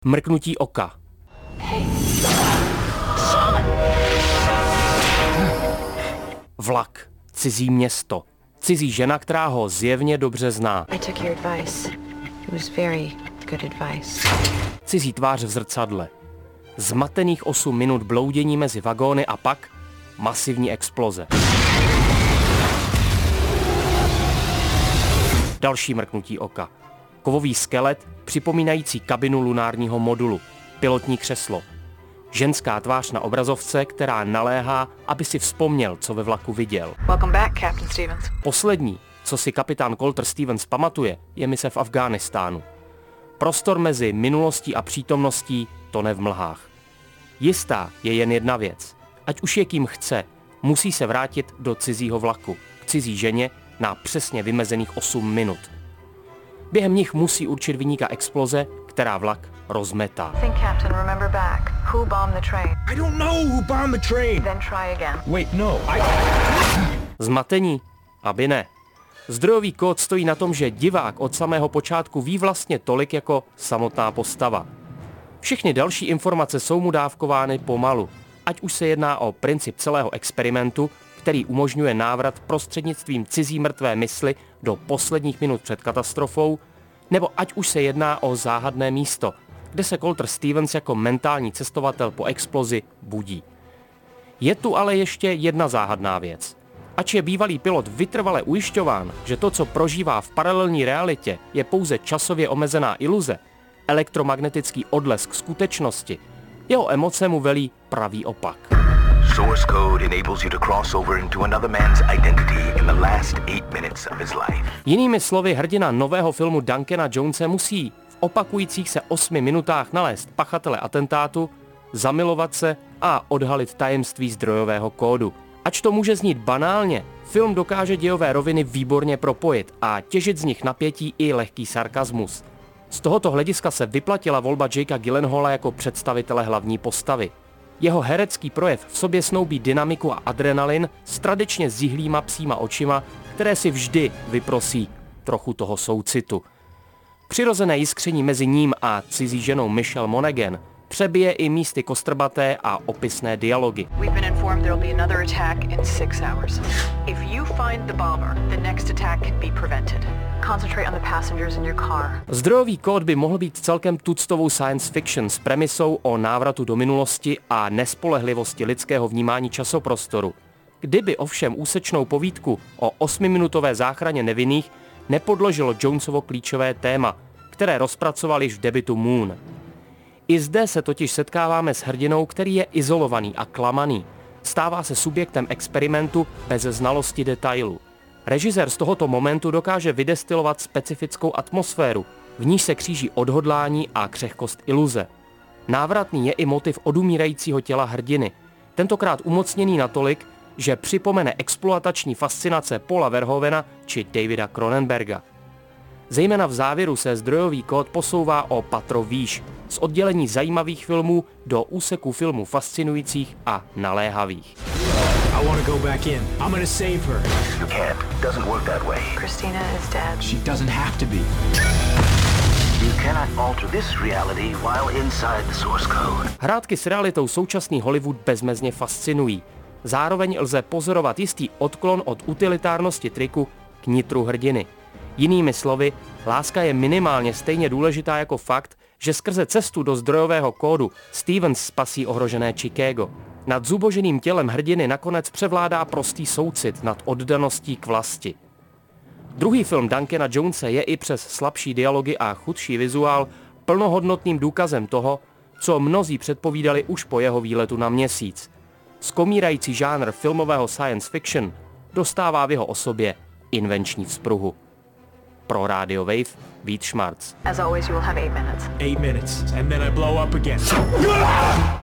Mrknutí oka. Vlak. Cizí město. Cizí žena, která ho zjevně dobře zná. Cizí tvář v zrcadle. Zmatených 8 minut bloudění mezi vagóny a pak masivní exploze. Další mrknutí oka. Kovový skelet připomínající kabinu lunárního modulu. Pilotní křeslo. Ženská tvář na obrazovce, která naléhá, aby si vzpomněl, co ve vlaku viděl. Welcome back, Captain Stevens. Poslední, co si kapitán Colter Stevens pamatuje, je mise v Afghánistánu. Prostor mezi minulostí a přítomností tone v mlhách. Jistá je jen jedna věc. Ať už je kým chce, musí se vrátit do cizího vlaku, k cizí ženě na přesně vymezených 8 minut. Během nich musí určit viníka exploze, která vlak rozmetá. Think, Captain, remember back. Who bombed the train? I don't know who bombed the train. Then try again. Wait, no, Zmatení? Aby ne. Zdrojový kód stojí na tom, že divák od samého počátku ví vlastně tolik jako samotná postava. Všechny další informace jsou mu dávkovány pomalu, ať už se jedná o princip celého experimentu, který umožňuje návrat prostřednictvím cizí mrtvé mysli do posledních minut před katastrofou, nebo ať už se jedná o záhadné místo, kde se Colter Stevens jako mentální cestovatel po explozi budí. Je tu ale ještě jedna záhadná věc. Ač je bývalý pilot vytrvale ujišťován, že to, co prožívá v paralelní realitě, je pouze časově omezená iluze, elektromagnetický odlesk skutečnosti, jeho emoce mu velí pravý opak. Source code enables you to cross over into another man's identity in the last 8 minutes of his life. Jinými slovy, hrdina nového filmu Duncana Jonese musí v opakujících se 8 minutách nalézt pachatele atentátu, zamilovat se a odhalit tajemství zdrojového kódu. Ač to může znít banálně, film dokáže dějové roviny výborně propojit a těžit z nich napětí i lehký sarkasmus. Z tohoto hlediska se vyplatila volba Jakea Gyllenhaala jako představitele hlavní postavy. Jeho herecký projev v sobě snoubí dynamiku a adrenalin s tradičně zihlýma psíma očima, které si vždy vyprosí trochu toho soucitu. Přirozené jiskření mezi ním a cizí ženou Michelle Monaghan přebije i místy kostrbaté a opisné dialogy. We've been informed there'll be another attack in 6 hours. If you find the bomber, the next attack can be prevented. Concentrate on the passengers in your car. Zdrojový kód by mohl být celkem tuctovou science fiction s premisou o návratu do minulosti a nespolehlivosti lidského vnímání časoprostoru. Kdyby ovšem úsečnou povídku o 8minutové záchraně nevinných nepodložilo Jonesovo klíčové téma, které rozpracoval již v debutu Moon. I zde se totiž setkáváme s hrdinou, který je izolovaný a klamaný. Stává se subjektem experimentu bez znalosti detailů. Režisér z tohoto momentu dokáže vydestilovat specifickou atmosféru, v níž se kříží odhodlání a křehkost iluze. Návratný je i motiv odumírajícího těla hrdiny, tentokrát umocněný natolik, že připomene exploatační fascinace Paula Verhoevena či Davida Cronenberga. Zejména v závěru se zdrojový kód posouvá o patro výš, z oddělení zajímavých filmů do úseků filmů fascinujících a naléhavých. I want to go back in. I'm going to save her. You can't. It doesn't work that way. Christina is dead. She doesn't have to be. You cannot alter this reality while inside the source code. Hrátky s realitou současný Hollywood bezmezně fascinují. Zároveň lze pozorovat jistý odklon od utilitárnosti triku k nitru hrdiny. Jinými slovy, láska je minimálně stejně důležitá jako fakt, že skrze cestu do zdrojového kódu Stevens spasí ohrožené Chicago. Nad zuboženým tělem hrdiny nakonec převládá prostý soucit nad oddaností k vlasti. Druhý film Duncana Jonese je i přes slabší dialogy a chudší vizuál plnohodnotným důkazem toho, co mnozí předpovídali už po jeho výletu na Měsíc. Skomírající žánr filmového science fiction dostává v jeho osobě invenční vzpruhu. Pro Radio Wave, Vít Šmarc. As always, you will have 8 minutes. 8 minutes, and then I blow up again.